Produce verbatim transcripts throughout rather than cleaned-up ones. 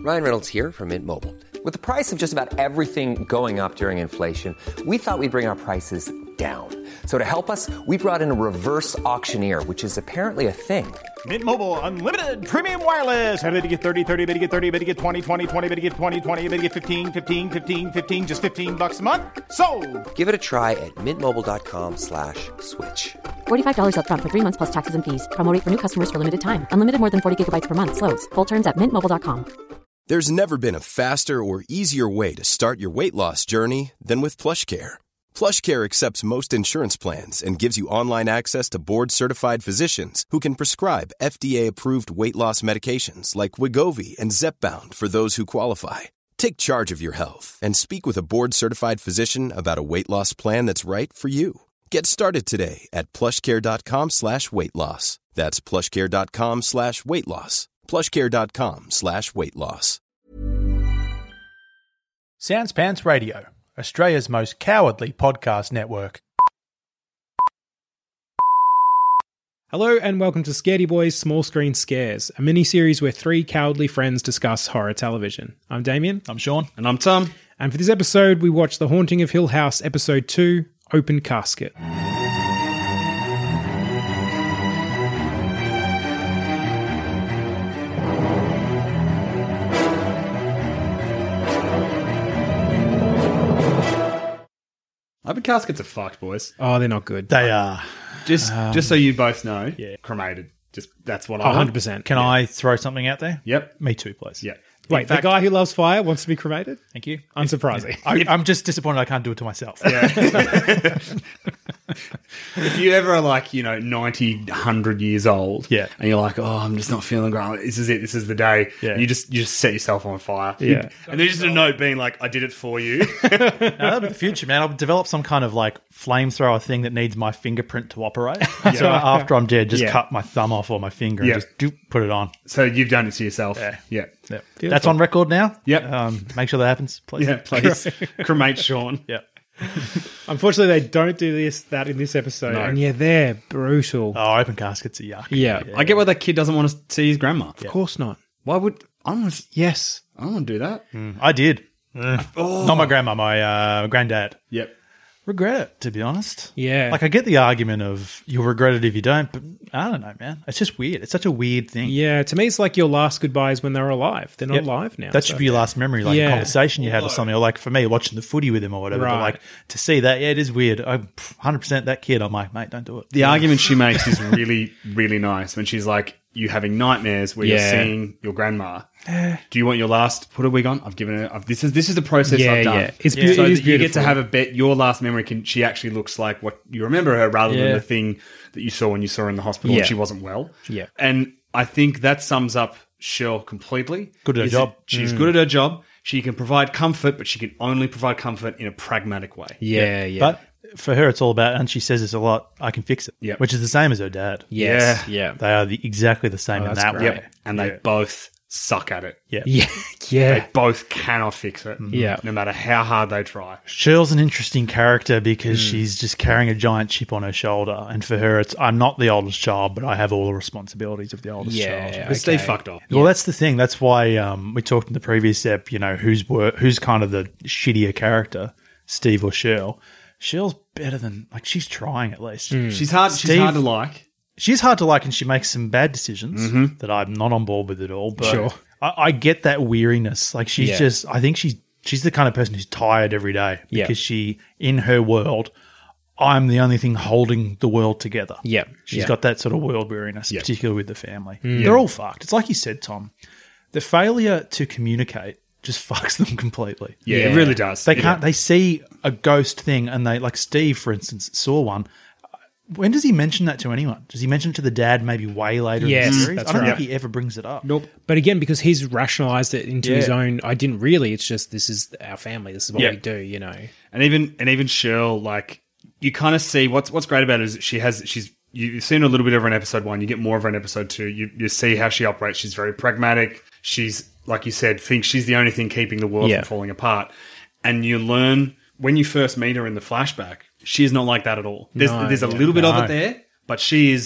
Ryan Reynolds here from Mint Mobile. With the price of just about everything going up during inflation, we thought we'd bring our prices down. So to help us, we brought in a reverse auctioneer, which is apparently a thing. Mint Mobile Unlimited Premium Wireless. How to get thirty, thirty, how to get thirty, how to get twenty, twenty, twenty, how to get twenty, twenty, how to get fifteen, fifteen, fifteen, fifteen, just fifteen bucks a month? Sold! Give it a try at mintmobile.com slash switch. forty-five dollars up front for three months plus taxes and fees. Promo rate for new customers for limited time. Unlimited more than forty gigabytes per month. Slows full terms at mint mobile dot com. There's never been a faster or easier way to start your weight loss journey than with PlushCare. PlushCare accepts most insurance plans and gives you online access to board-certified physicians who can prescribe F D A-approved weight loss medications like Wegovy and Zepbound for those who qualify. Take charge of your health and speak with a board-certified physician about a weight loss plan that's right for you. Get started today at plushcare.com slash weight loss. That's plushcare.com slash weight loss. plushcare.com slash weight loss. Sans Pants Radio, Australia's most cowardly podcast network. Hello and welcome to Scaredy Boys Small Screen Scares, a mini-series where three cowardly friends discuss horror television. I'm Damien. I'm Sean. And I'm Tom. And for this episode, we watch The Haunting of Hill House, Episode two, Open Casket. Open caskets are fucked, boys. Oh, they're not good. They are. Just Um, just so you both know, yeah. cremated. Just that's what Oh, I want. one hundred percent. Can I throw something out there? Yep. Me too, please. Yeah. Wait, In fact- the guy who loves fire wants to be cremated? Thank you. Unsurprising. I, I'm just disappointed I can't do it to myself. Yeah. If you ever are like, you know, ninety, one hundred years old, Yeah. and you're like, oh, I'm just not feeling great. This is it. This is the day. Yeah. You just you just set yourself on fire. Yeah. And there's just a note being like, I did it for you. No, that'll be the future, man. I'll develop some kind of like flamethrower thing that needs my fingerprint to operate. So after I'm dead, just Yeah. cut my thumb off or my finger Yeah. and just doop, put it on. So you've done it to yourself. Yeah. Yeah. Yeah. That's on record now. Yep. Um, make sure that happens, please. Yeah, please. Cremate Sean. Yeah. Unfortunately, they don't do this that in this episode. No. And yeah, they're brutal. Oh, open caskets are yuck. yeah. I get why that kid doesn't want to see his grandma. Of course not. Why would I don't want to, Yes. I don't want to do that. I did. Not my grandma, my uh, granddad. Yep. Regret it, to be honest. Yeah. Like, I get the argument of you'll regret it if you don't, but I don't know, man. It's just weird. It's such a weird thing. Yeah, to me, it's like your last goodbyes when they were alive. They're not Yep. alive now. That so- should be your last memory, like Yeah. a conversation you had or something, or like for me, watching the footy with him or whatever. But Right. like to see that, yeah, it is weird. I'm one hundred percent that kid. I'm like, mate, don't do it. The argument she makes is really, really nice when she's like, you having nightmares where Yeah. you're seeing your grandma. Do you want your last put a wig on? I've given her. I've, this is this is the process Yeah, I've done. yeah. It's so beau- it is that you get beautiful. to have a bet. Your last memory can. She actually looks like what you remember her, rather Yeah. than the thing that you saw when you saw her in the hospital Yeah. and she wasn't well. Yeah. And I think that sums up Cheryl completely. Good at her Is job. that She's good at her job. She can provide comfort, but she can only provide comfort in a pragmatic way. Yeah, yeah. But for her, it's all about, and she says this a lot, I can fix it. Yep. Which is the same as her dad. yes. Yeah. They are the, exactly the same Oh, in that's that great. way. Yep. And they Yeah. both suck at it. Yeah. Yeah. They Yeah. both cannot fix it. Yeah. No matter how hard they try. Cheryl's an interesting character because Hmm. she's just carrying a giant chip on her shoulder. And for her, it's I'm not the oldest child, but I have all the responsibilities of the oldest Yeah. child. But Steve Okay. fucked off. Well, that's the thing. That's why um, we talked in the previous ep, you know, who's wor- who's kind of the shittier character, Steve or Cheryl. Cheryl's better than, like, she's trying at least. She's hard. she's Steve- hard to like. She's hard to like and she makes some bad decisions that I'm not on board with at all. But Sure. I, I get that weariness. Like, she's Yeah. just, I think she's she's the kind of person who's tired every day Yeah. because she, in her world, I'm the only thing holding the world together. Yeah. She's Yeah. got that sort of world weariness, Yeah. particularly with the family. They're all fucked. It's like you said, Tom. The failure to communicate just fucks them completely. Yeah, Yeah. it really does. They It- can't. They see a ghost thing, and they like Steve, for instance, saw one. When does he mention that to anyone? Does he mention it to the dad maybe way later Yes, in the series? that's I don't right. think he ever brings it up. Nope. But again, because he's rationalized it into Yeah. his own, I didn't really. It's just, this is our family. This is what Yeah. we do, you know. And even and even Cheryl, like you kind of see what's what's great about it is that she has she's you've seen a little bit of her in episode one. You get more of her in episode two. You you see how she operates. She's very pragmatic. She's like you said, thinks she's the only thing keeping the world Yeah. from falling apart. And you learn when you first meet her in the flashback, she is not like that at all. There's No, there's a yeah. little bit of No. it there, but she is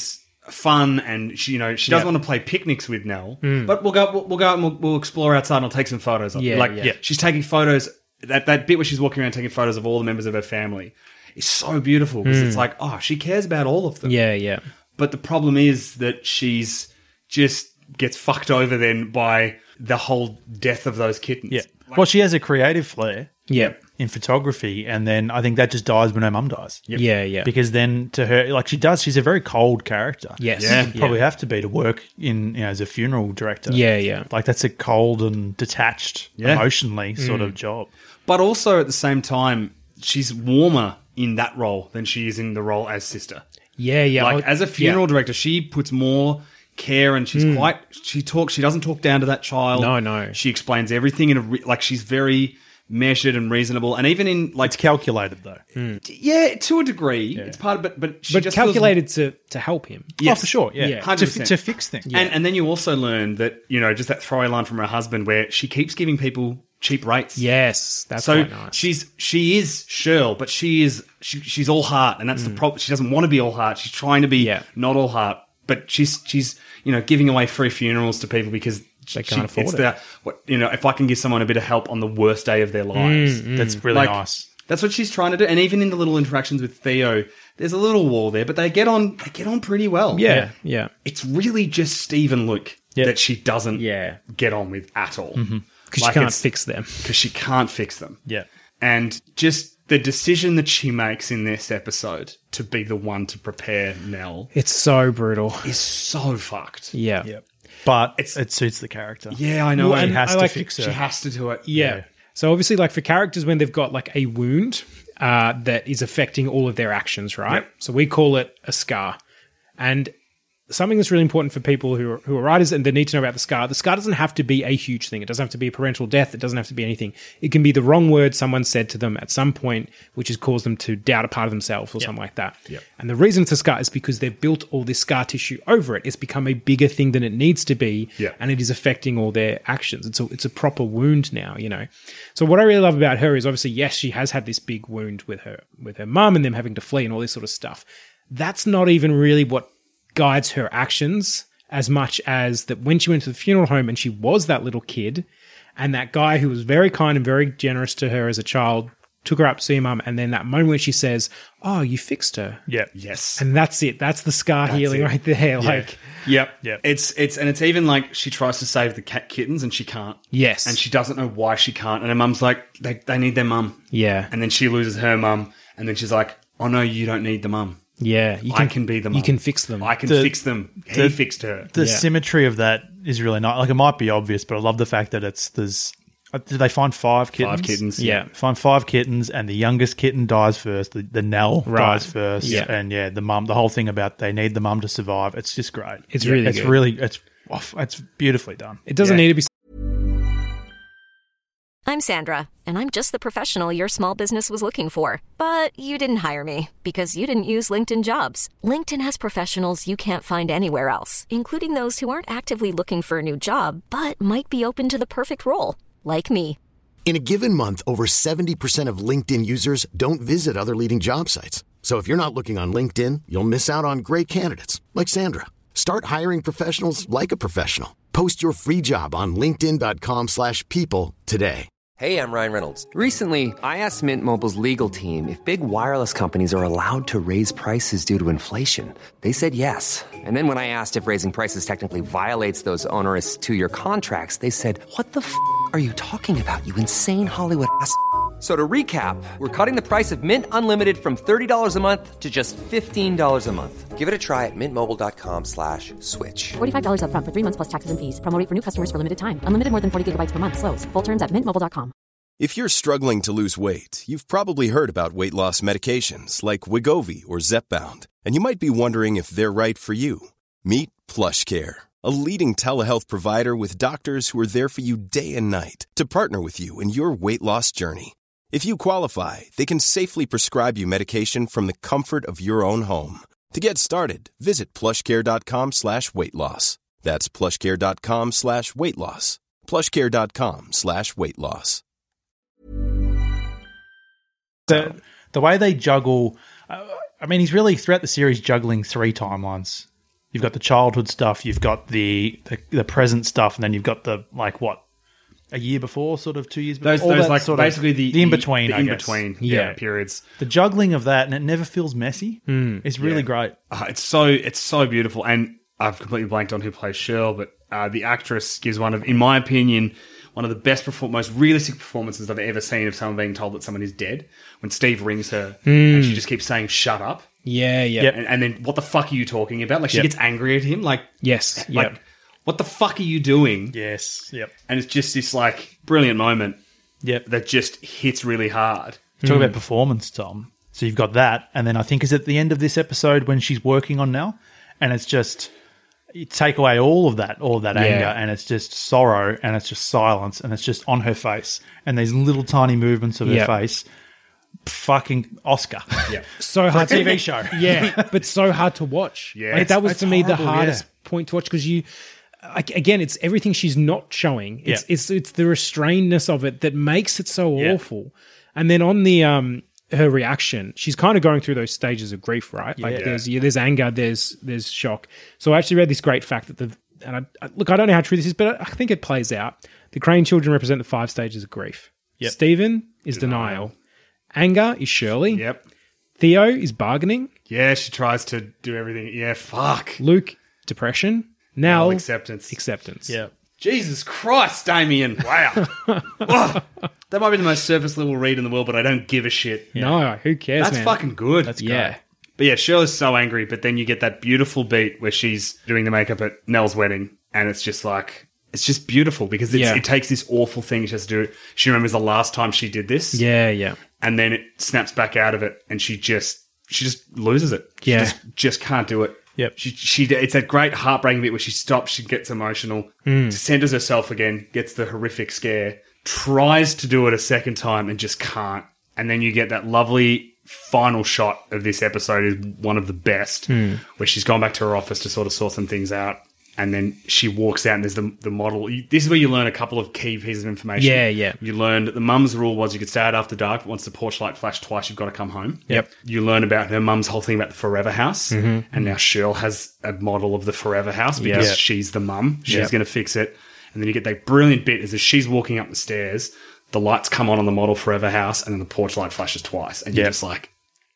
fun, and she, you know, she doesn't Yeah. want to play picnics with Nell. But we'll go, we'll, we'll go out and we'll, we'll explore outside, and I'll take some photos of Yeah, it. Like, yeah. she's taking photos. That that bit where she's walking around taking photos of all the members of her family is so beautiful because it's like, oh, she cares about all of them. Yeah, yeah. But the problem is that she's just gets fucked over then by the whole death of those kittens. Yeah. Well, she has a creative flair Yeah. in photography, and then I think that just dies when her mum dies. Yeah, yeah. Because then to her, like she does, she's a very cold character. Yes. Yeah. You probably have to be to work in, you know, as a funeral director. Yeah, yeah. Like that's a cold and detached, Yeah. emotionally sort of job. But also at the same time, she's warmer in that role than she is in the role as sister. Yeah, yeah. Like Oh, as a funeral yeah. director, she puts more care, and she's quite. She talks. She doesn't talk down to that child. No, no. She explains everything in a re- like she's very measured and reasonable, and even in like It's calculated though. yeah, to a degree, it's part of. But but she But just feels- calculated to, to help him. Yes. Oh, for sure. Yeah. Yeah. To, one hundred fi- percent. to fix things. And and then you also learn that, you know, just that throwaway line from her husband where she keeps giving people cheap rates. Yes, that's So quite nice. she's she is Shirl, but she is she, she's all heart, and that's the problem. She doesn't want to be all heart. She's trying to be Mm. Yeah. not all heart, but she's she's you know giving away free funerals to people because They can't afford it's it. The, what you know, if I can give someone a bit of help on the worst day of their lives, That's really Like, nice. that's what she's trying to do. And even in the little interactions with Theo, there's a little wall there, but they get on they get on pretty well. yeah, yeah. It's really just Steve and Luke Yeah. that she doesn't Yeah. get on with at all. Because Like you can't it's- fix them. because she can't fix them. Yeah. And just the decision that she makes in this episode to be the one to prepare Nell It's so brutal. is so fucked. Yeah. Yeah. But It's- it suits the character. Yeah, I know. Well, and She has I to like- fix her. she has to do it. Yeah. So obviously, like for characters when they've got like a wound uh, that is affecting all of their actions, right? Yep. So we call it a scar. And something that's really important for people who are, who are writers and they need to know about the scar. The scar doesn't have to be a huge thing. It doesn't have to be a parental death. It doesn't have to be anything. It can be the wrong word someone said to them at some point, which has caused them to doubt a part of themselves or something like that. Yep. And the reason it's a scar is because they've built all this scar tissue over it. It's become a bigger thing than it needs to be, Yep. and it is affecting all their actions. It's a, it's a proper wound now, you know. So what I really love about her is obviously, yes, she has had this big wound with her with her mum and them having to flee and all this sort of stuff. That's not even really what guides her actions as much as that when she went to the funeral home and she was that little kid and that guy who was very kind and very generous to her as a child took her up to see her mum, and then that moment when she says, oh, you fixed her. Yeah. Yes. And that's it. That's the scar healing it. right there. Like, Yep. Yep. It's it's and it's even like she tries to save the cat kittens and she can't. yes. And she doesn't know why she can't. And her mum's like, they they need their mum. yeah. And then she loses her mum. And then she's like, oh no, you don't need the mum. Yeah. You I can be the mum. You can fix them. I can The- fix them. He the- fixed her. The Yeah. symmetry of that is really nice. Like it might be obvious, but I love the fact that it's there's. uh, Did they find five kittens? Five kittens. Yeah. Find five kittens, and the youngest kitten dies first. The, the Nell Right. dies first, Yeah. and yeah, the mum. The whole thing about they need the mum to survive. It's just great. It's Yeah, really it's good. really, it's, oh, it's beautifully done. It doesn't Yeah. need to be. I'm Sandra, and I'm just the professional your small business was looking for. But you didn't hire me because you didn't use LinkedIn Jobs. LinkedIn has professionals you can't find anywhere else, including those who aren't actively looking for a new job, but might be open to the perfect role, like me. In a given month, over seventy percent of LinkedIn users don't visit other leading job sites. So if you're not looking on LinkedIn, you'll miss out on great candidates like Sandra. Start hiring professionals like a professional. Post your free job on linkedin dot com slash people today. Hey, I'm Ryan Reynolds. Recently, I asked Mint Mobile's legal team if big wireless companies are allowed to raise prices due to inflation. They said yes. And then when I asked if raising prices technically violates those onerous two-year contracts, they said, what the f*** are you talking about, you insane Hollywood ass f- So to recap, we're cutting the price of Mint Unlimited from thirty dollars a month to just fifteen dollars a month. Give it a try at mintmobile.com slash switch. forty-five dollars up front for three months plus taxes and fees. Promo rate for new customers for limited time. Unlimited more than forty gigabytes per month. Slows full terms at mint mobile dot com. If you're struggling to lose weight, you've probably heard about weight loss medications like Wegovy or Zepbound, and you might be wondering if they're right for you. Meet PlushCare, a leading telehealth provider with doctors who are there for you day and night to partner with you in your weight loss journey. If you qualify, they can safely prescribe you medication from the comfort of your own home. To get started, visit plushcare.com slash weight loss. That's plushcare.com slash weight loss. plushcare.com slash weight loss. The, the way they juggle, uh, I mean, he's really throughout the series juggling three timelines You've got the childhood stuff. You've got the, the the present stuff, and then you've got the like what a year before, sort of two years before. Those, all those that like sort of- basically the the in between. the I in guess. between, Yeah. yeah, periods. The juggling of that, and it never feels messy. It's really Yeah. great. Uh, it's so it's so beautiful, and I've completely blanked on who plays Shirl, but uh, the actress gives one of, in my opinion, one of the best, perform- most realistic performances I've ever seen of someone being told that someone is dead. When Steve rings her and she just keeps saying "shut up," Yeah, yeah. Yep. and, and then what the fuck are you talking about? Like she Yep. gets angry at him, like Yes. like Yep. what the fuck are you doing? Yes. Yep. And it's just this like brilliant moment Yep. that just hits really hard. Talk about performance, Tom. So you've got that, and then I think is at the end of this episode when she's working on Nell, and it's just you take away all of that, all of that Yeah. anger, and it's just sorrow, and it's just silence, and it's just on her face, and these little tiny movements of her Yep. face. Fucking Oscar. Yeah. So hard T V to show. Yeah, but so hard to watch. Yeah. Like, It's- that was it's to me the horrible, hardest yeah. point to watch because you, like, again, it's everything she's not showing. It's Yeah. it's it's the restrainedness of it that makes it so Yeah. awful. And then on the um her reaction, she's kind of going through those stages of grief, right? Like Yeah. there's yeah, there's anger, there's there's shock. So I actually read this great fact that the and I, I, look, I don't know how true this is, but I think it plays out. The Crane children represent the five stages of grief. Yep. Stephen is denial. Anger is Shirley. Yep. Theo is bargaining. Yeah, she tries to do everything. Yeah, fuck. Luke, depression. Nell, Nell, acceptance. Acceptance. Yeah. Jesus Christ, Damien. Wow. Ugh. That might be the most surface level read in the world, but I don't give a shit. No, who cares, That's man? fucking good. That's Yeah. great. But yeah, Shirley's so angry, but then you get that beautiful beat where she's doing the makeup at Nell's wedding, and it's just like, it's just beautiful because it's, Yeah. it takes this awful thing she has to do. She remembers the last time she did this, Yeah, yeah. and then it snaps back out of it, and she just, she just loses it. She Yeah. just, just can't do it. Yep. She, she, it's that great heartbreaking bit where she stops, she gets emotional, Hmm. centers herself again, gets the horrific scare, tries to do it a second time and just can't. And then you get that lovely final shot of this episode is one of the best, Hmm. where she's gone back to her office to sort of sort some things out. And then she walks out and there's the, the model. You- This is where you learn a couple of key pieces of information. Yeah, yeah. You learned that the mum's rule was you could stay out after dark, but once the porch light flashed twice, you've got to come home. Yep. You learn about her mum's whole thing about the Forever House. Mm-hmm. And now Shirl has a model of the Forever House because Yep. she's the mum. She's Yep. going to fix it. And then you get that brilliant bit is as she's walking up the stairs, the lights come on on the model Forever House and then the porch light flashes twice. And you're Yep. just like,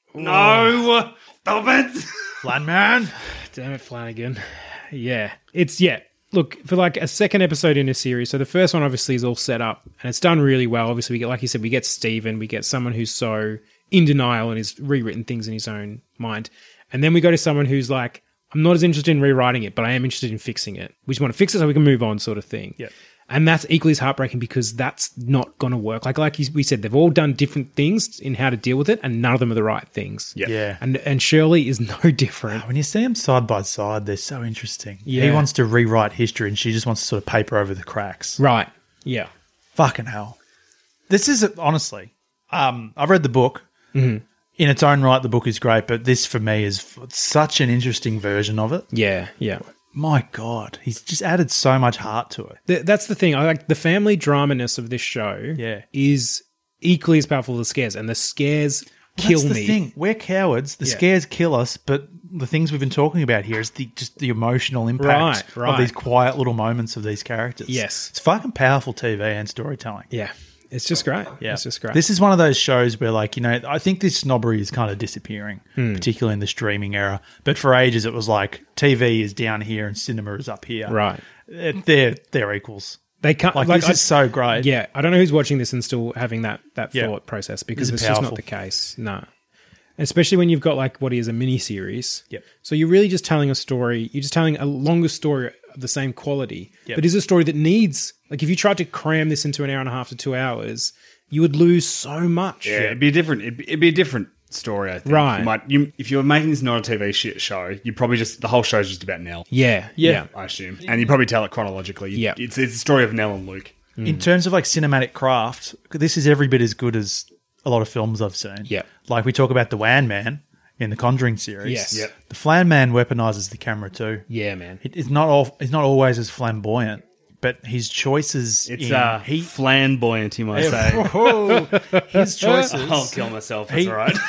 no, stop it. Plan man. Damn it, Flanagan. Yeah. It's, yeah. Look, for like a second episode in a series, so the first one obviously is all set up and it's done really well. Obviously, we get, like you said, we get Steven, we get someone who's so in denial and has rewritten things in his own mind. And then we go to someone who's like, I'm not as interested in rewriting it, but I am interested in fixing it. We just want to fix it so we can move on, sort of thing. Yep. And that's equally as heartbreaking because that's not going to work. Like like we said, they've all done different things in how to deal with it, and none of them are the right things. Yeah. Yeah. And and Shirley is no different. When you see them side by side, they're so interesting. Yeah. He wants to rewrite history, and she just wants to sort of paper over the cracks. Right. Yeah. Fucking hell. This is, honestly, um, I've read the book. Mm-hmm. In its own right, the book is great, but this for me is f- such an interesting version of it. Yeah. Yeah. My God, he's just added so much heart to it. Th- that's the thing. I like the family drama-ness of this show. Yeah. Is equally as powerful as the scares, and the scares kill That's the me. thing. We're cowards. The Yeah. scares kill us, but the things we've been talking about here is the just the emotional impact Right, right. of these quiet little moments of these characters. Yes. It's fucking powerful T V and storytelling. Yeah. It's just great. Yeah. It's just great. This is one of those shows where, like, you know, I think this snobbery is kind of disappearing, Hmm. particularly in the streaming era. But for ages, it was like T V is down here and cinema is up here. Right. It- They're they're equals. They can't Like, like this I- is so great. Yeah, I don't know who's watching this and still having that that Yeah. thought process because This it's is just powerful. not the case. No, especially when you've got like what is a mini series. Yep. So you're really just telling a story. You're just telling a longer story of the same quality, Yep. but is a story that needs like if you tried to cram this into an hour and a half to two hours, you would lose so much. Yeah, it'd be a different. It'd be, it'd be a different story. I think. Right. You might, you, if you were making this not a T V shit show, you probably just the whole show's just about Nell. Yeah. Yeah. I assume, and you probably tell it chronologically. You- Yeah. it's it's a story of Nell and Luke. In terms of like cinematic craft, this is every bit as good as a lot of films I've seen. Yeah. Like we talk about the Wan Man in the Conjuring series. Yes. Yep. The Flan Man weaponizes the camera too. Yeah, man. It- It's not all. It's not always as flamboyant, but his choices It's in, uh, he flamboyant, you might say. Oh, his choices. I'll kill myself. That's He- all right.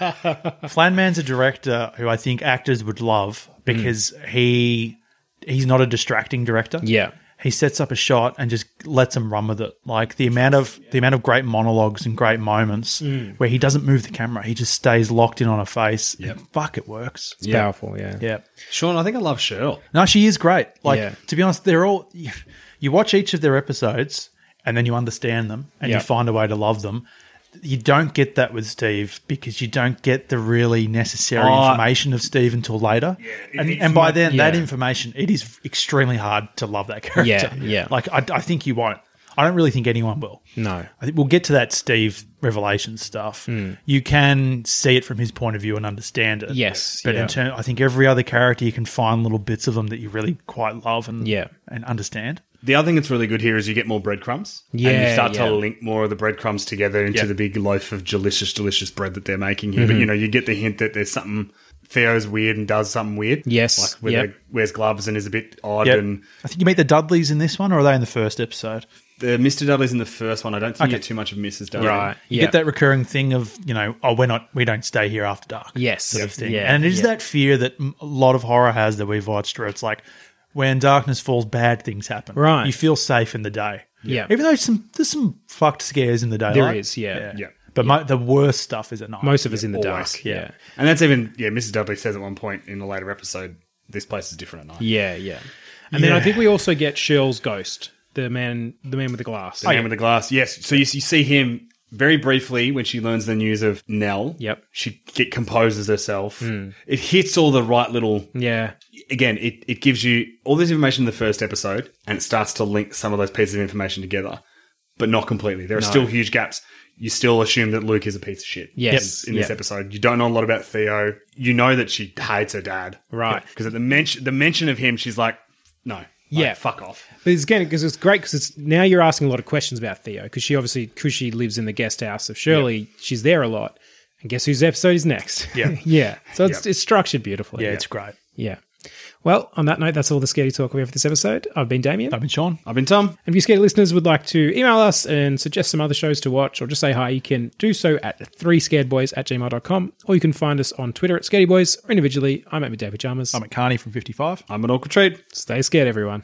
Flanman's a director who I think actors would love because he he's not a distracting director. Yeah. He sets up a shot and just lets them run with it. Like the amount of the amount of great monologues and great moments where he doesn't move the camera, he just stays locked in on a face. Yep. And fuck, it works. It's powerful, yeah. Yeah. Sean, I think I love Cheryl. No, she is great. Like Yeah. to be honest, they're all. You watch each of their episodes and then you understand them and Yeah. you find a way to love them. You don't get that with Steve because you don't get the really necessary Oh. information of Steve until later. it- and it's and by not- then, that yeah. information, it is extremely hard to love that character. Yeah, yeah. Like I, I think you won't. I don't really think anyone will. No. I think we'll get to that Steve revelation stuff. Hmm. You can see it from his point of view and understand it. Yes, but yeah. in turn, I think every other character you can find little bits of them that you really quite love and Yeah. and understand. The other thing that's really good here is you get more breadcrumbs. And Yeah, you start yeah. to link more of the breadcrumbs together into Yeah. the big loaf of delicious, delicious bread that they're making here. Mm-hmm. But, you know, you get the hint that there's something, Theo's weird and does something weird. Yes, Like where yep. they wears gloves and is a bit odd. Yep. And I think you meet the Dudleys in this one, or are they in the first episode? the Mister Dudley's in the first one. I don't think Okay. you get too much of Missus Dudley. Right. You Yeah. get that recurring thing of, you know, oh, we're not, we don't stay here after dark. Yes. Sort of thing. Yeah, And it is yeah. that fear that m- a lot of horror has that we've watched where it's like, when darkness falls, bad things happen. Right. You feel safe in the day. Yeah. Even though some there's some fucked scares in the daylight. There is, yeah. Yeah. But mo- the worst stuff is at night. Most of it's in the Always. dark. Yeah. And that's even, yeah, Missus Dudley says at one point in a later episode, this place is different at night. Yeah, yeah. And then I Yeah. think we also get Shirl's ghost, the man the man with the glass. The man with the glass. Yes. So you, you see him very briefly when she learns the news of Nell. Yep. She get composes herself. It hits all the right little. Yeah. Again, it, it gives you all this information in the first episode and it starts to link some of those pieces of information together, but not completely. There are still huge gaps. You still assume that Luke is a piece of shit. Yes. In this Yep. episode. You don't know a lot about Theo. You know that she hates her dad. Right. Because at the mention, the mention of him, she's like, no. Like, Yeah. fuck off. But it's again because it's great because it's now you're asking a lot of questions about Theo because she obviously because she lives in the guest house of Shirley, she's there a lot. And guess whose episode is next? Yeah. yeah. So it's Yep. it's structured beautifully. Yeah, it's great. Yeah. Well, on that note, that's all the Scaredy Talk we have for this episode. I've been Damien. I've been Sean. I've been Tom. And if you Scaredy listeners would like to email us and suggest some other shows to watch or just say hi, you can do so at three scared boys at gmail dot com or you can find us on Twitter at Scaredy Boys or individually. I'm at Midday Pajamas. I'm at Carney from fifty-five. I'm an awkward trade. Stay scared, everyone.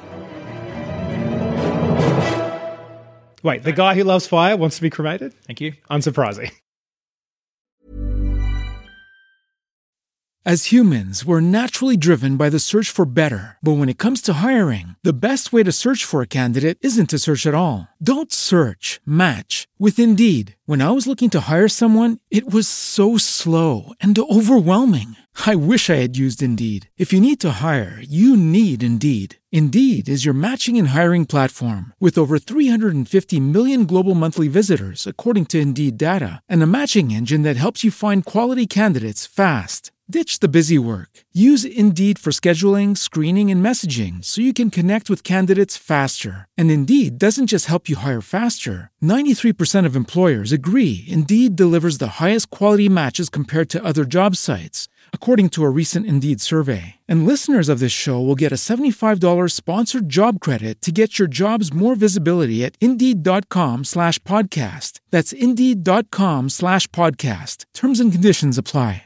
Wait, the guy who loves fire wants to be cremated? Thank you. Unsurprising. As humans, we're naturally driven by the search for better. But when it comes to hiring, the best way to search for a candidate isn't to search at all. Don't search, match with Indeed. When I was looking to hire someone, it was so slow and overwhelming. I wish I had used Indeed. If you need to hire, you need Indeed. Indeed is your matching and hiring platform with over three hundred fifty million global monthly visitors, according to Indeed data, and a matching engine that helps you find quality candidates fast. Ditch the busy work. Use Indeed for scheduling, screening, and messaging so you can connect with candidates faster. And Indeed doesn't just help you hire faster. ninety-three percent of employers agree Indeed delivers the highest quality matches compared to other job sites, according to a recent Indeed survey. And listeners of this show will get a seventy-five dollars sponsored job credit to get your jobs more visibility at Indeed.com slash podcast. That's Indeed.com slash podcast. Terms and conditions apply.